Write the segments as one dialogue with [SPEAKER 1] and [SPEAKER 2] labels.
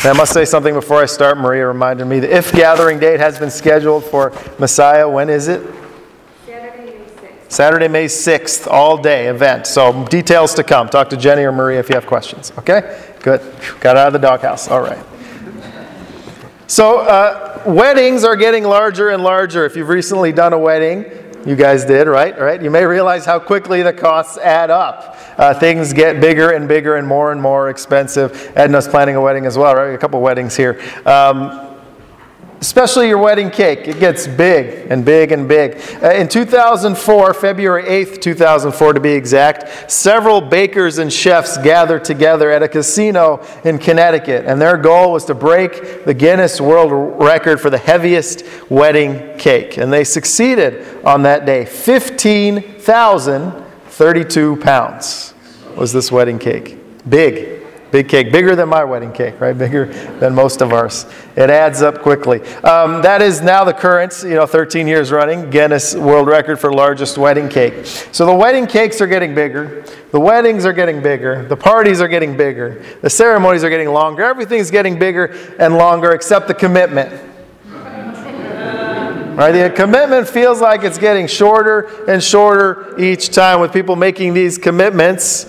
[SPEAKER 1] I must say something before I start. Maria reminded me the If gathering date has been scheduled for Messiah. When is it? Saturday, May 6th, all-day event. So details to come. Talk to Jenny or Maria if you have questions. Okay? Good. Got out of the doghouse. All right. So weddings are getting larger and larger. If you've recently done a wedding, you guys did, right? You may realize how quickly the costs add up. Things get bigger and bigger and more expensive. Edna's planning a wedding as well, right? A couple weddings here. Especially your wedding cake. It gets big and big and big. In 2004, February 8th, 2004 to be exact, several bakers and chefs gathered together at a casino in Connecticut. And their goal was to break the Guinness World Record for the heaviest wedding cake. And they succeeded on that day. 15,032 pounds was this wedding cake. Big cake, bigger than my wedding cake, right? Bigger than most of ours. It adds up quickly. That is now the current, 13 years running, Guinness World Record for largest wedding cake. So the wedding cakes are getting bigger. The weddings are getting bigger. The parties are getting bigger. The ceremonies are getting longer. Everything's getting bigger and longer except the commitment. Right? The commitment feels like it's getting shorter and shorter each time with people making these commitments,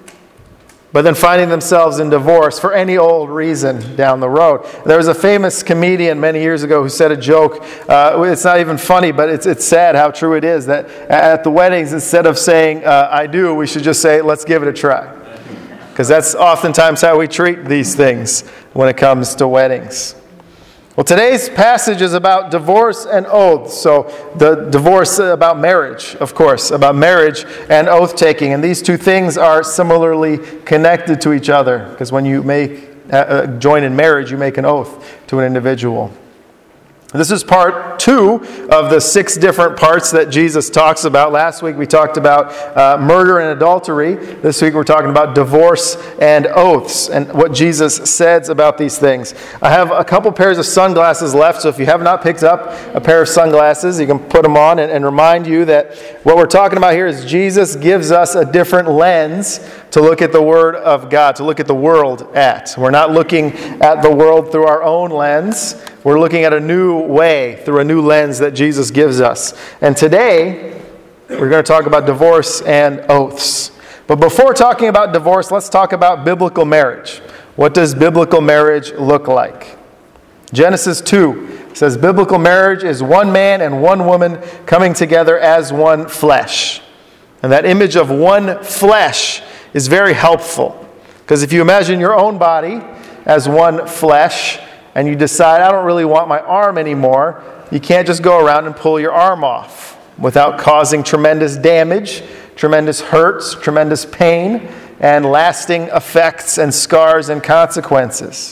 [SPEAKER 1] but then finding themselves in divorce for any old reason down the road. There was a famous comedian many years ago who said a joke. It's not even funny, but it's sad how true it is, that at the weddings, instead of saying, I do, we should just say, let's give it a try. Because that's oftentimes how we treat these things when it comes to weddings. Well, today's passage is about divorce and oaths. So the divorce about marriage, of course, about marriage and oath-taking. And these two things are similarly connected to each other. Because when you join in marriage, you make an oath to an individual. This is part 2 of the 6 different parts that Jesus talks about. Last week we talked about murder and adultery. This week we're talking about divorce and oaths and what Jesus says about these things. I have a couple pairs of sunglasses left, so if you have not picked up a pair of sunglasses, you can put them on and remind you that what we're talking about here is Jesus gives us a different lens to look at the Word of God, to look at the world at. We're not looking at the world through our own lens. We're looking at a new way, through a new lens that Jesus gives us. And today, we're going to talk about divorce and oaths. But before talking about divorce, let's talk about biblical marriage. What does biblical marriage look like? Genesis 2 says biblical marriage is one man and one woman coming together as one flesh. And that image of one flesh is very helpful. Because if you imagine your own body as one flesh, and you decide, I don't really want my arm anymore, you can't just go around and pull your arm off without causing tremendous damage, tremendous hurts, tremendous pain, and lasting effects and scars and consequences.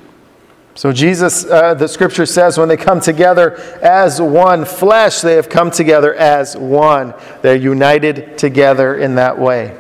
[SPEAKER 1] So Jesus, the Scripture says, when they come together as one flesh, they have come together as one. They're united together in that way.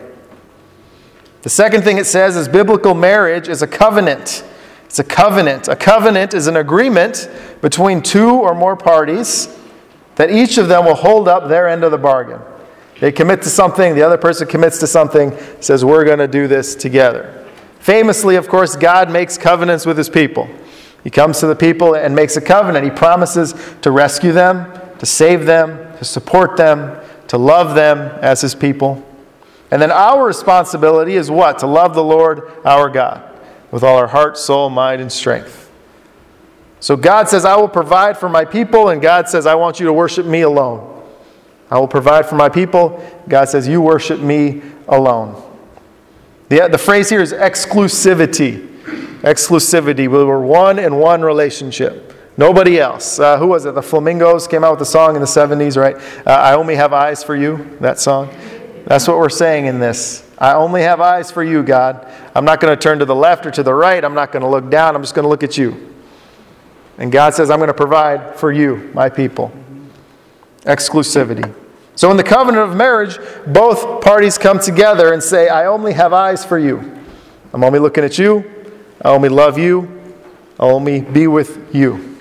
[SPEAKER 1] The second thing it says is biblical marriage is a covenant. It's a covenant. A covenant is an agreement between 2 or more parties that each of them will hold up their end of the bargain. They commit to something, the other person commits to something, says we're going to do this together. Famously, of course, God makes covenants with His people. He comes to the people and makes a covenant. He promises to rescue them, to save them, to support them, to love them as His people. And then our responsibility is what? To love the Lord our God with all our heart, soul, mind, and strength. So God says, I will provide for my people, and God says, I want you to worship me alone. I will provide for my people. God says, you worship me alone. The phrase here is exclusivity. Exclusivity. We were one in one relationship. Nobody else. Who was it? The Flamingos came out with a song in the 70s, right? I only have eyes for you, that song. That's what we're saying in this. I only have eyes for you, God. I'm not going to turn to the left or to the right. I'm not going to look down. I'm just going to look at you. And God says, I'm going to provide for you, my people. Exclusivity. So in the covenant of marriage, both parties come together and say, I only have eyes for you. I'm only looking at you. I only love you. I'll only be with you.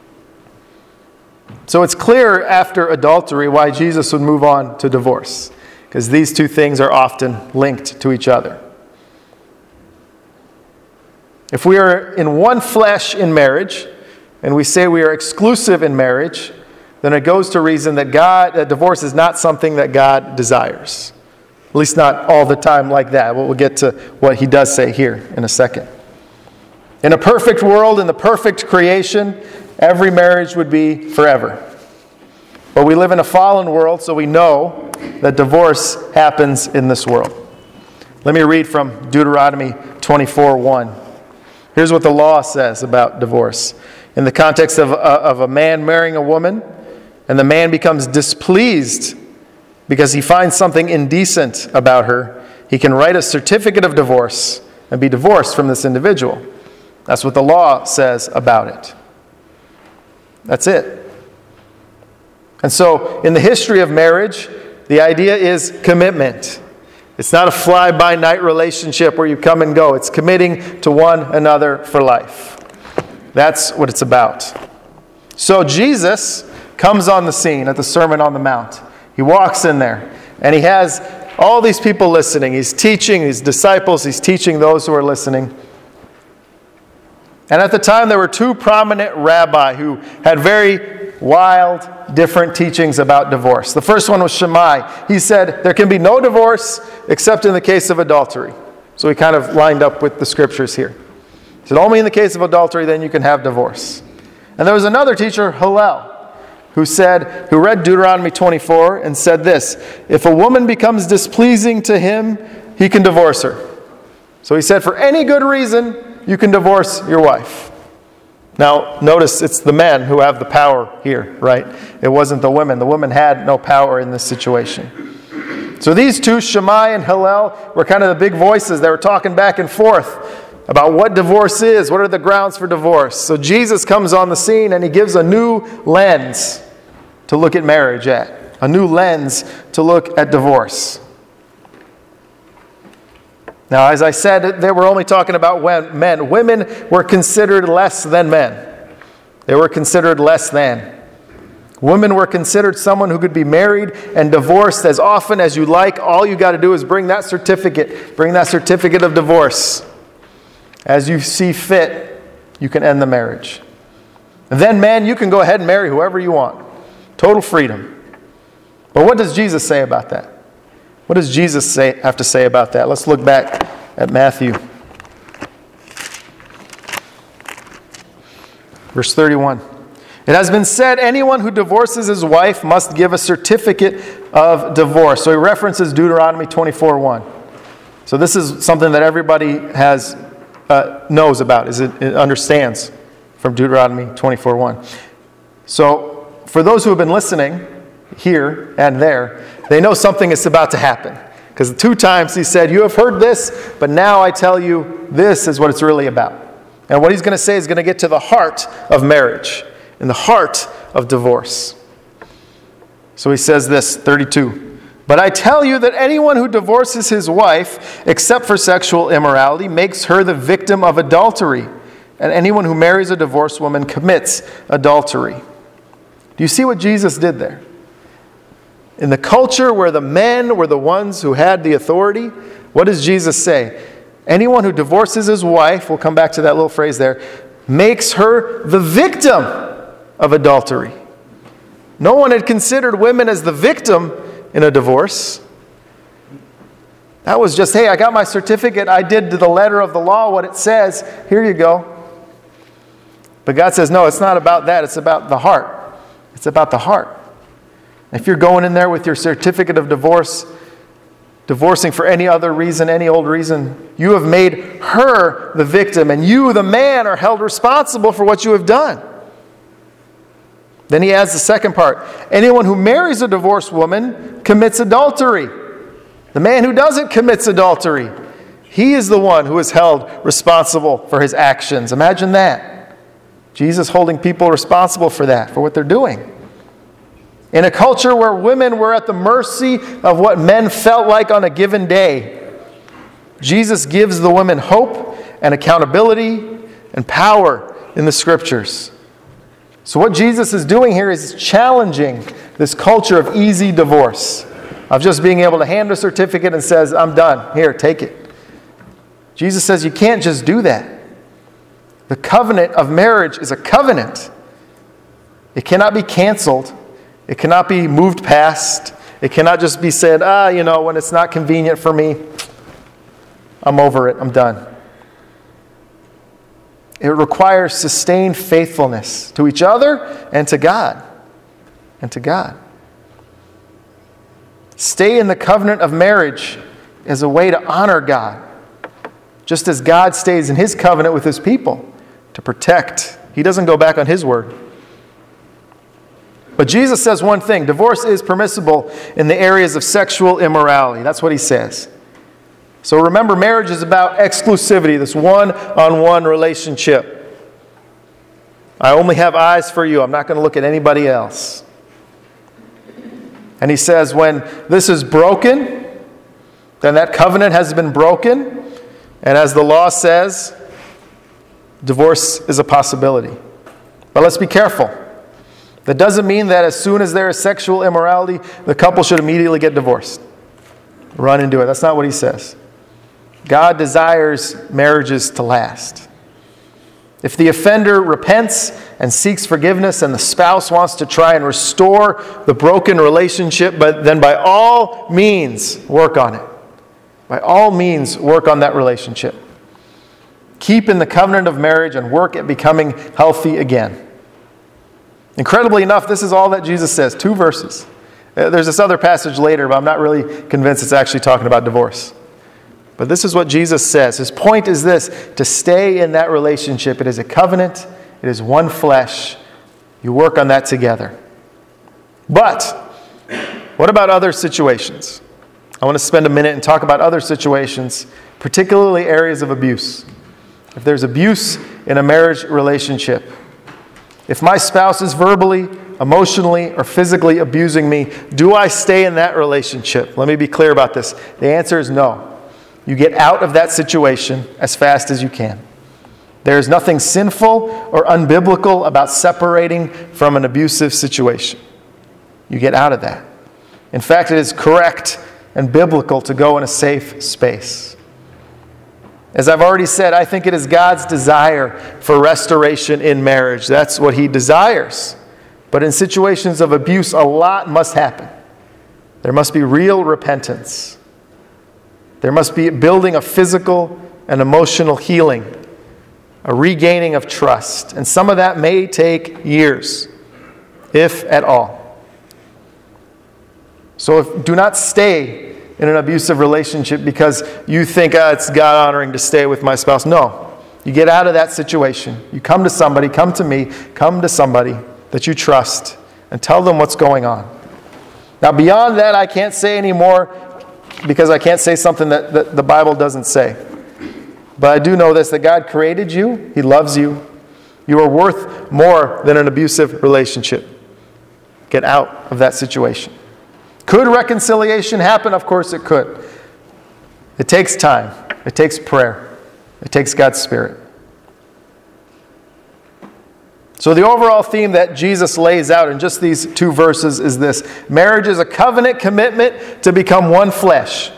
[SPEAKER 1] So it's clear after adultery why Jesus would move on to divorce. Because these two things are often linked to each other. If we are in one flesh in marriage, and we say we are exclusive in marriage, then it goes to reason that divorce is not something that God desires. At least not all the time like that. We'll get to what he does say here in a second. In a perfect world, in the perfect creation, every marriage would be forever. But we live in a fallen world, so we know that divorce happens in this world. Let me read from Deuteronomy 24:1. Here's what the law says about divorce. In the context of a man marrying a woman, and the man becomes displeased because he finds something indecent about her, he can write a certificate of divorce and be divorced from this individual. That's what the law says about it. That's it. And so, in the history of marriage, the idea is commitment. It's not a fly-by-night relationship where you come and go. It's committing to one another for life. That's what it's about. So Jesus comes on the scene at the Sermon on the Mount. He walks in there, and he has all these people listening. He's teaching his disciples. He's teaching those who are listening. And at the time, there were two prominent rabbis who had very wild, different teachings about divorce. The first one was Shammai. He said there can be no divorce except in the case of adultery. So he kind of lined up with the scriptures here. He said only in the case of adultery then you can have divorce. And there was another teacher, Hillel, who read Deuteronomy 24 and said this: if a woman becomes displeasing to him, he can divorce her. So he said for any good reason, you can divorce your wife. Now, notice it's the men who have the power here, right? It wasn't the women. The women had no power in this situation. So these two, Shammai and Hillel, were kind of the big voices. They were talking back and forth about what divorce is. What are the grounds for divorce? So Jesus comes on the scene and he gives a new lens to look at marriage at. A new lens to look at divorce. Now, as I said, they were only talking about men. Women were considered less than men. They were considered less than. Women were considered someone who could be married and divorced as often as you like. All you got to do is bring that certificate. Bring that certificate of divorce. As you see fit, you can end the marriage. And then, man, you can go ahead and marry whoever you want. Total freedom. But what does Jesus say about that? What does Jesus have to say about that? Let's look back at Matthew. Verse 31. It has been said, anyone who divorces his wife must give a certificate of divorce. So he references Deuteronomy 24:1. So this is something that everybody knows about, it understands from Deuteronomy 24:1. So for those who have been listening here and there, they know something is about to happen. Because 2 times he said, you have heard this, but now I tell you this is what it's really about. And what he's going to say is going to get to the heart of marriage, in the heart of divorce. So he says this, 32. But I tell you that anyone who divorces his wife, except for sexual immorality, makes her the victim of adultery. And anyone who marries a divorced woman commits adultery. Do you see what Jesus did there? In the culture where the men were the ones who had the authority, what does Jesus say? Anyone who divorces his wife, we'll come back to that little phrase there, makes her the victim of adultery. No one had considered women as the victim in a divorce. That was just, hey, I got my certificate, I did to the letter of the law what it says, here you go. But God says, no, it's not about that, it's about the heart. It's about the heart. If you're going in there with your certificate of divorce, divorcing for any other reason, any old reason, you have made her the victim, and you, the man, are held responsible for what you have done. Then he adds the second part. Anyone who marries a divorced woman commits adultery. The man who doesn't commits adultery, he is the one who is held responsible for his actions. Imagine that. Jesus holding people responsible for that, for what they're doing. In a culture where women were at the mercy of what men felt like on a given day, Jesus gives the women hope and accountability and power in the Scriptures. So what Jesus is doing here is challenging this culture of easy divorce, of just being able to hand a certificate and says, I'm done. Here, take it. Jesus says you can't just do that. The covenant of marriage is a covenant. It cannot be canceled. It cannot be moved past. It cannot just be said, when it's not convenient for me, I'm over it, I'm done. It requires sustained faithfulness to each other and to God. And to God. Stay in the covenant of marriage as a way to honor God, just as God stays in his covenant with his people to protect. He doesn't go back on his word. But Jesus says one thing: divorce is permissible in the areas of sexual immorality. That's what he says. So remember, marriage is about exclusivity, this one-on-one relationship. I only have eyes for you. I'm not going to look at anybody else. And he says when this is broken, then that covenant has been broken. And as the law says, divorce is a possibility. But let's be careful. That doesn't mean that as soon as there is sexual immorality, the couple should immediately get divorced. Run and do it. That's not what he says. God desires marriages to last. If the offender repents and seeks forgiveness and the spouse wants to try and restore the broken relationship, but then by all means, work on it. By all means, work on that relationship. Keep in the covenant of marriage and work at becoming healthy again. Incredibly enough, this is all that Jesus says. 2 verses. There's this other passage later, but I'm not really convinced it's actually talking about divorce. But this is what Jesus says. His point is this: to stay in that relationship. It is a covenant. It is one flesh. You work on that together. But what about other situations? I want to spend a minute and talk about other situations, particularly areas of abuse. If there's abuse in a marriage relationship, if my spouse is verbally, emotionally, or physically abusing me, do I stay in that relationship? Let me be clear about this. The answer is no. You get out of that situation as fast as you can. There is nothing sinful or unbiblical about separating from an abusive situation. You get out of that. In fact, it is correct and biblical to go in a safe space. As I've already said, I think it is God's desire for restoration in marriage. That's what he desires. But in situations of abuse, a lot must happen. There must be real repentance. There must be building of physical and emotional healing, a regaining of trust. And some of that may take years, if at all. So do not stay in an abusive relationship because you think, it's God-honoring to stay with my spouse. No. You get out of that situation. You come to somebody, come to me, come to somebody that you trust and tell them what's going on. Now, beyond that, I can't say any more because I can't say something that the Bible doesn't say. But I do know this, that God created you. He loves you. You are worth more than an abusive relationship. Get out of that situation. Could reconciliation happen? Of course it could. It takes time. It takes prayer. It takes God's Spirit. So the overall theme that Jesus lays out in just these 2 verses is this: marriage is a covenant commitment to become one flesh.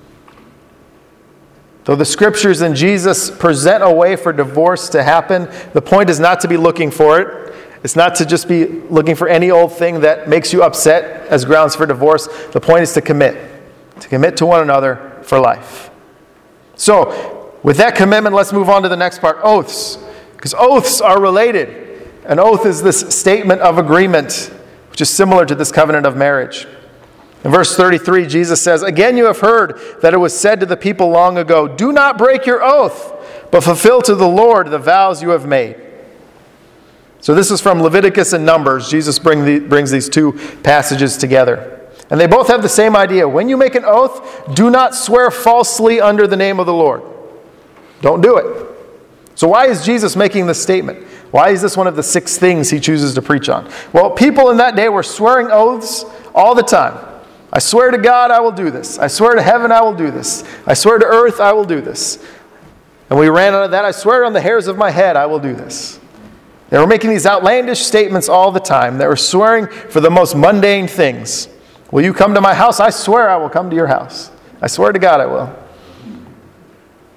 [SPEAKER 1] Though the Scriptures and Jesus present a way for divorce to happen, the point is not to be looking for it. It's not to just be looking for any old thing that makes you upset as grounds for divorce. The point is to commit to one another for life. So, with that commitment, let's move on to the next part, oaths. Because oaths are related. An oath is this statement of agreement, which is similar to this covenant of marriage. In verse 33, Jesus says, "Again you have heard that it was said to the people long ago, 'Do not break your oath, but fulfill to the Lord the vows you have made.'" So this is from Leviticus and Numbers. Jesus brings these 2 passages together. And they both have the same idea. When you make an oath, do not swear falsely under the name of the Lord. Don't do it. So why is Jesus making this statement? Why is this one of the 6 things he chooses to preach on? Well, people in that day were swearing oaths all the time. I swear to God, I will do this. I swear to heaven, I will do this. I swear to earth, I will do this. And we ran out of that. I swear on the hairs of my head, I will do this. They were making these outlandish statements all the time. They were swearing for the most mundane things. Will you come to my house? I swear I will come to your house. I swear to God I will.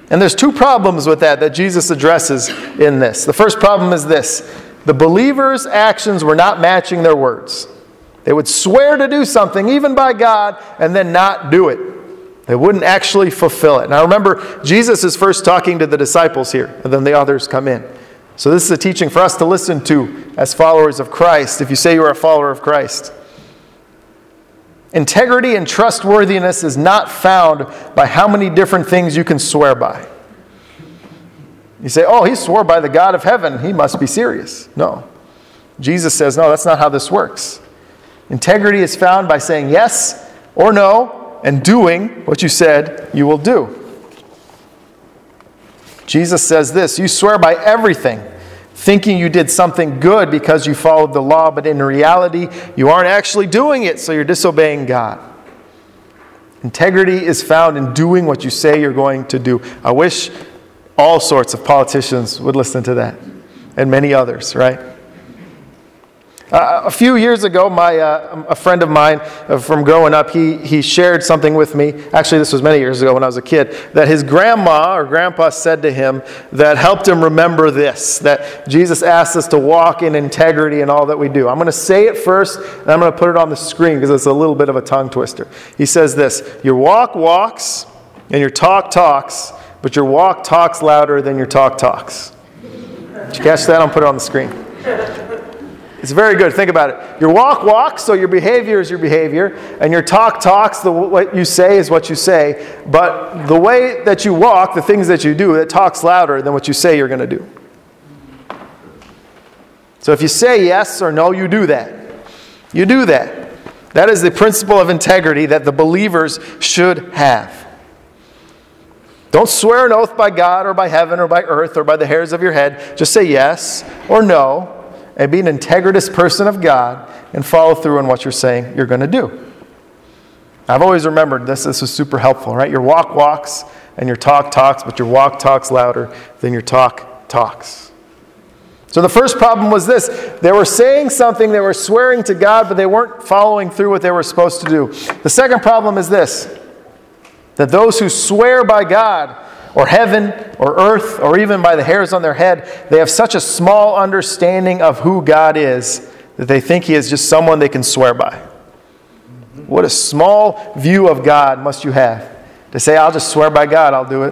[SPEAKER 1] And there's two problems with that Jesus addresses in this. The first problem is this. The believers' actions were not matching their words. They would swear to do something, even by God, and then not do it. They wouldn't actually fulfill it. Now remember, Jesus is first talking to the disciples here, and then the others come in. So this is a teaching for us to listen to as followers of Christ, if you say you are a follower of Christ. Integrity and trustworthiness is not found by how many different things you can swear by. You say, oh, he swore by the God of heaven. He must be serious. No. Jesus says, no, that's not how this works. Integrity is found by saying yes or no and doing what you said you will do. Jesus says this, you swear by everything, thinking you did something good because you followed the law, but in reality, you aren't actually doing it, so you're disobeying God. Integrity is found in doing what you say you're going to do. I wish all sorts of politicians would listen to that, and many others, right? A few years ago, a friend of mine from growing up, he shared something with me. Actually, this was many years ago when I was a kid, that his grandma or grandpa said to him that helped him remember this, that Jesus asked us to walk in integrity in all that we do. I'm going to say it first, and I'm going to put it on the screen because it's a little bit of a tongue twister. He says this, your walk walks and your talk talks, but your walk talks louder than your talk talks. Did you catch that? I'll put it on the screen. It's very good. Think about it. Your walk walks, so your behavior is your behavior, and your talk talks, what you say is what you say, but the way that you walk, the things that you do, it talks louder than what you say you're going to do. So if you say yes or no, you do that. You do that. That is the principle of integrity that the believers should have. Don't swear an oath by God or by heaven or by earth or by the hairs of your head. Just say yes or no. And be an integritous person of God and follow through on what you're saying you're going to do. I've always remembered this. This was super helpful, right? Your walk walks and your talk talks, but your walk talks louder than your talk talks. So the first problem was this. They were saying something, they were swearing to God, but they weren't following through what they were supposed to do. The second problem is this. That those who swear by God or heaven, or earth, or even by the hairs on their head, they have such a small understanding of who God is that they think He is just someone they can swear by. What a small view of God must you have to say, I'll just swear by God, I'll do it.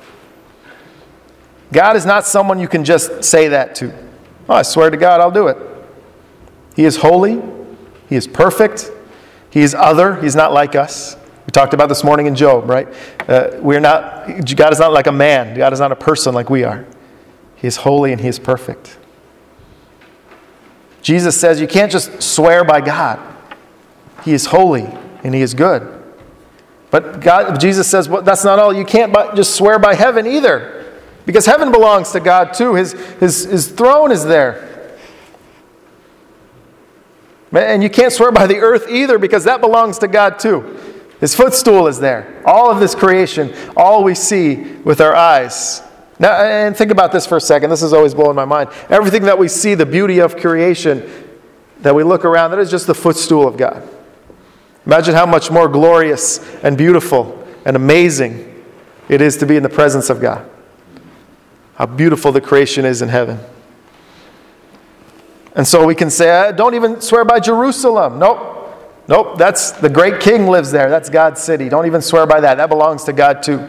[SPEAKER 1] God is not someone you can just say that to. Oh, I swear to God, I'll do it. He is holy. He is perfect. He is other. He's not like us. We talked about this morning in Job, right? God is not like a man. God is not a person like we are. He is holy and He is perfect. Jesus says you can't just swear by God. He is holy and He is good. But Jesus says, well, that's not all. You can't just swear by heaven either. Because heaven belongs to God too. His throne is there. And you can't swear by the earth either because that belongs to God too. His footstool is there. All of this creation, all we see with our eyes. Now, and think about this for a second. This is always blowing my mind. Everything that we see, the beauty of creation, that we look around, that is just the footstool of God. Imagine how much more glorious and beautiful and amazing it is to be in the presence of God. How beautiful the creation is in heaven. And so we can say, don't even swear by Jerusalem. Nope, that's the great king lives there. That's God's city. Don't even swear by that. That belongs to God too.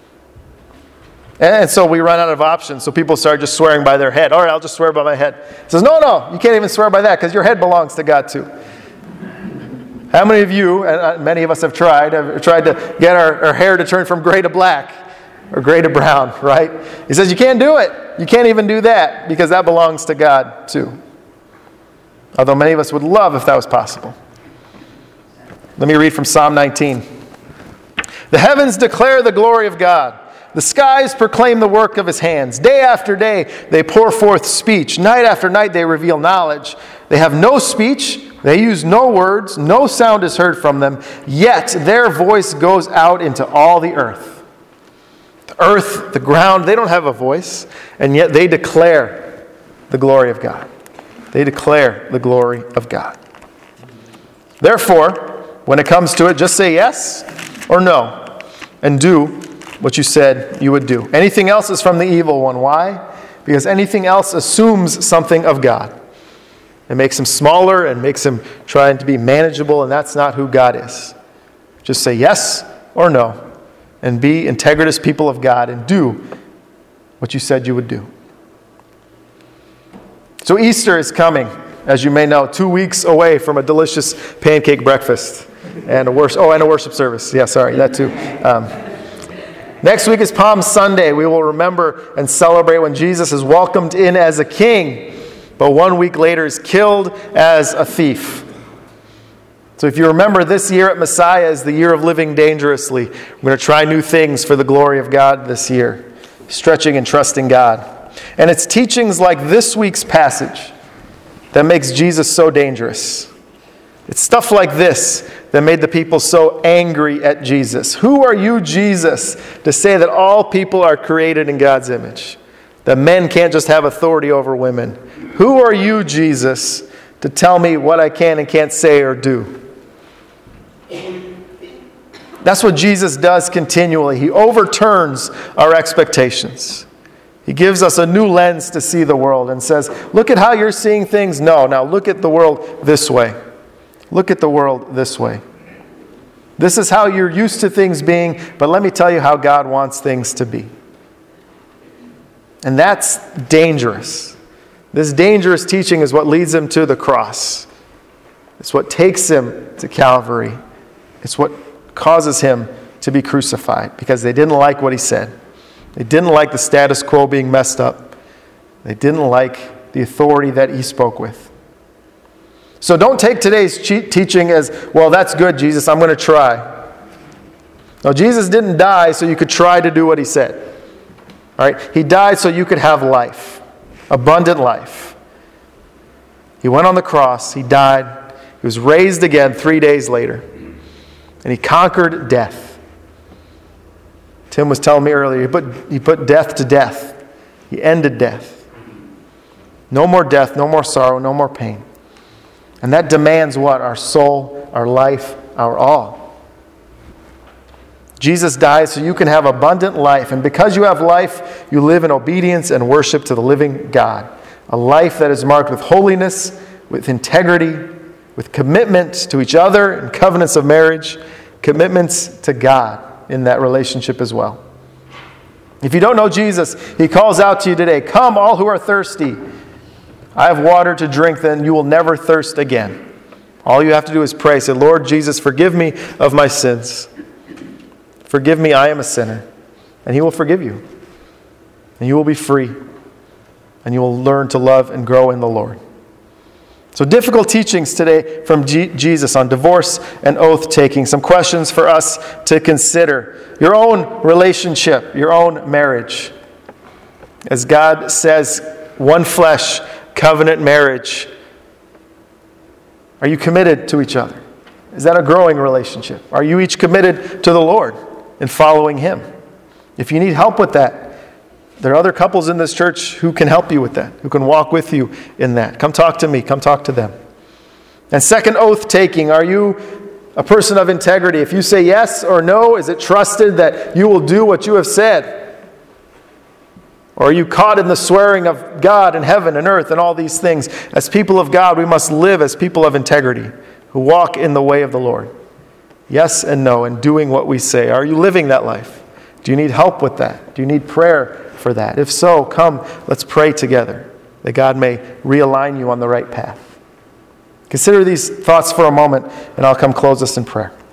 [SPEAKER 1] And so we run out of options. So people start just swearing by their head. All right, I'll just swear by my head. He says, no, you can't even swear by that because your head belongs to God too. How many of you, and many of us have tried to get our hair to turn from gray to black or gray to brown, right? He says, you can't do it. You can't even do that because that belongs to God too. Although many of us would love if that was possible. Let me read from Psalm 19. The heavens declare the glory of God. The skies proclaim the work of His hands. Day after day they pour forth speech. Night after night they reveal knowledge. They have no speech. They use no words. No sound is heard from them. Yet their voice goes out into all the earth. The earth, the ground, they don't have a voice. And yet they declare the glory of God. They declare the glory of God. Therefore, when it comes to it, just say yes or no and do what you said you would do. Anything else is from the evil one. Why? Because anything else assumes something of God. It makes him smaller and makes him trying to be manageable, and that's not who God is. Just say yes or no, and be integritous people of God and do what you said you would do. So Easter is coming, as you may know, 2 weeks away from a delicious pancake breakfast and a worship service. Yeah, sorry, that too. Next week is Palm Sunday. We will remember and celebrate when Jesus is welcomed in as a king, but 1 week later is killed as a thief. So if you remember, this year at Messiah is the year of living dangerously. We're going to try new things for the glory of God this year, stretching and trusting God. And it's teachings like this week's passage that makes Jesus so dangerous. It's stuff like this that made the people so angry at Jesus. Who are you, Jesus, to say that all people are created in God's image? That men can't just have authority over women. Who are you, Jesus, to tell me what I can and can't say or do? That's what Jesus does continually. He overturns our expectations. He gives us a new lens to see the world and says, look at how you're seeing things. No, now look at the world this way. Look at the world this way. This is how you're used to things being, but let me tell you how God wants things to be. And that's dangerous. This dangerous teaching is what leads him to the cross. It's what takes him to Calvary. It's what causes him to be crucified, because they didn't like what he said. They didn't like the status quo being messed up. They didn't like the authority that he spoke with. So don't take today's teaching as, well, that's good, Jesus, I'm going to try. No, Jesus didn't die so you could try to do what he said. All right? He died so you could have life, abundant life. He went on the cross, he died, he was raised again 3 days later, and he conquered death. Tim was telling me earlier, he put death to death. He ended death. No more death, no more sorrow, no more pain. And that demands what? Our soul, our life, our all. Jesus died so you can have abundant life. And because you have life, you live in obedience and worship to the living God. A life that is marked with holiness, with integrity, with commitment to each other and covenants of marriage, commitments to God in that relationship as well. If you don't know Jesus, he calls out to you today, come all who are thirsty. I have water to drink, then you will never thirst again. All you have to do is pray. Say, Lord Jesus, forgive me of my sins. Forgive me, I am a sinner. And he will forgive you. And you will be free. And you will learn to love and grow in the Lord. So difficult teachings today from Jesus on divorce and oath-taking. Some questions for us to consider. Your own relationship, your own marriage. As God says, one flesh, covenant marriage. Are you committed to each other? Is that a growing relationship? Are you each committed to the Lord and following him? If you need help with that, there are other couples in this church who can help you with that, who can walk with you in that. Come talk to me. Come talk to them. And second, oath-taking. Are you a person of integrity? If you say yes or no, is it trusted that you will do what you have said? Or are you caught in the swearing of God and heaven and earth and all these things? As people of God, we must live as people of integrity who walk in the way of the Lord. Yes and no, and doing what we say. Are you living that life? Do you need help with that? Do you need prayer for that? If so, come, let's pray together that God may realign you on the right path. Consider these thoughts for a moment, and I'll come close us in prayer.